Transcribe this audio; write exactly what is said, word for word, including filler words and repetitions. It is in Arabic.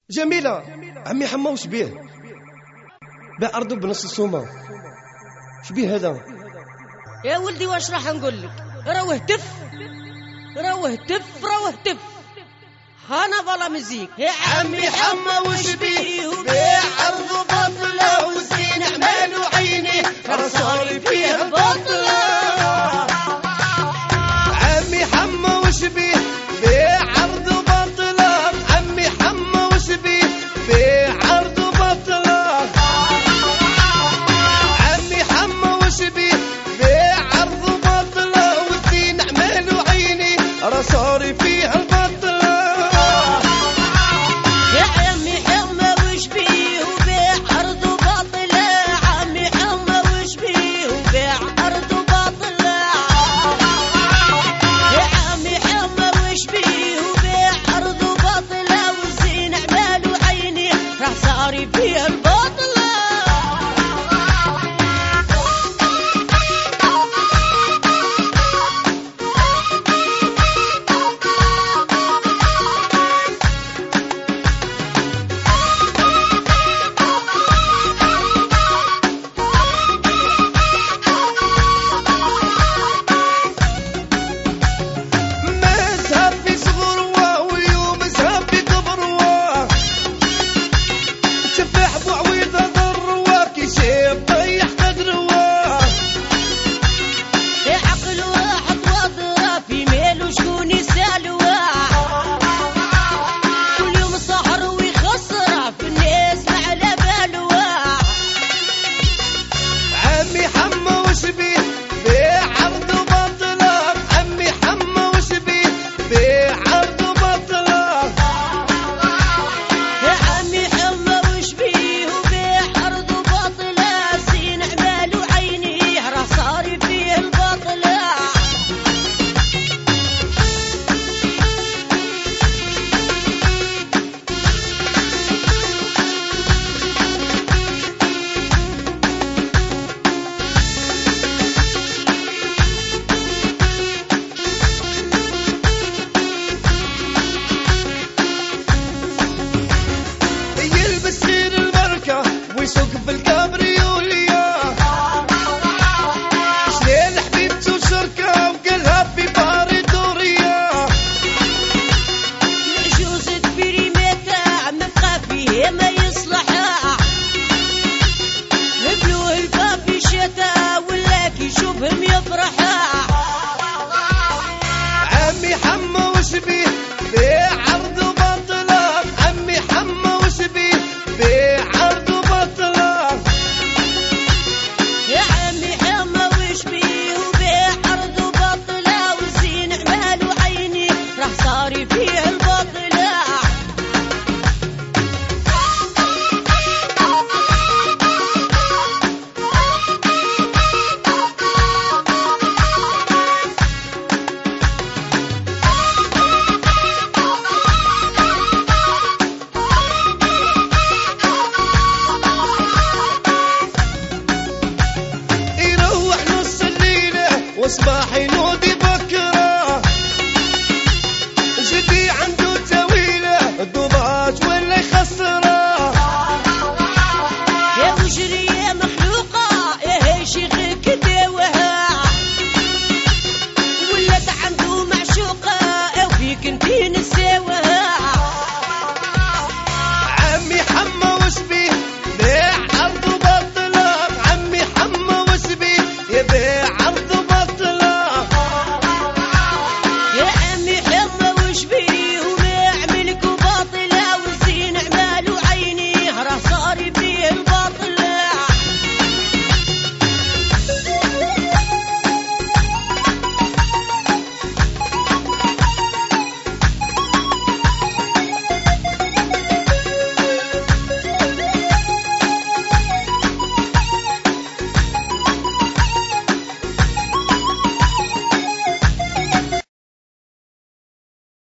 جميلة عمي حما وش بيه؟ باع أرضه بنص السومة. وش بيه هذا؟ يا ولدي واش راح نقول لك؟ روه تف روه تف روه تف هانا بلا مزيك. يا عمي حما وش بيه؟ بيع أرضه بطلة وزين عمال وعيني رصاري فيه بطلة. عمي حما وش بيه؟ بيع أرضه بطلة. عمي حما وش بيه؟ بيع أرضه بطلة. عمي حما وش بيه؟ بيع أرضه بطلة وزين عمال وعيني رصاري فيه البطلة. يسوق بالكابريوليا شليل حبيبته وشركة وقلها في باري دوريا. جوزة بريمتها مبقى فيه ما يصلحها هبلوه الباب في شتا ولاك يشوفهم يفرحها. عمي حما وش بيه؟ بيع عرض بطلة. عمي حما وش بيه؟ بيع عرض بطلة. يا عمي حما وش بيه؟ وبيع عرض بطلة وزين عمال وعيني راح صاري فيه البطلة. واصبح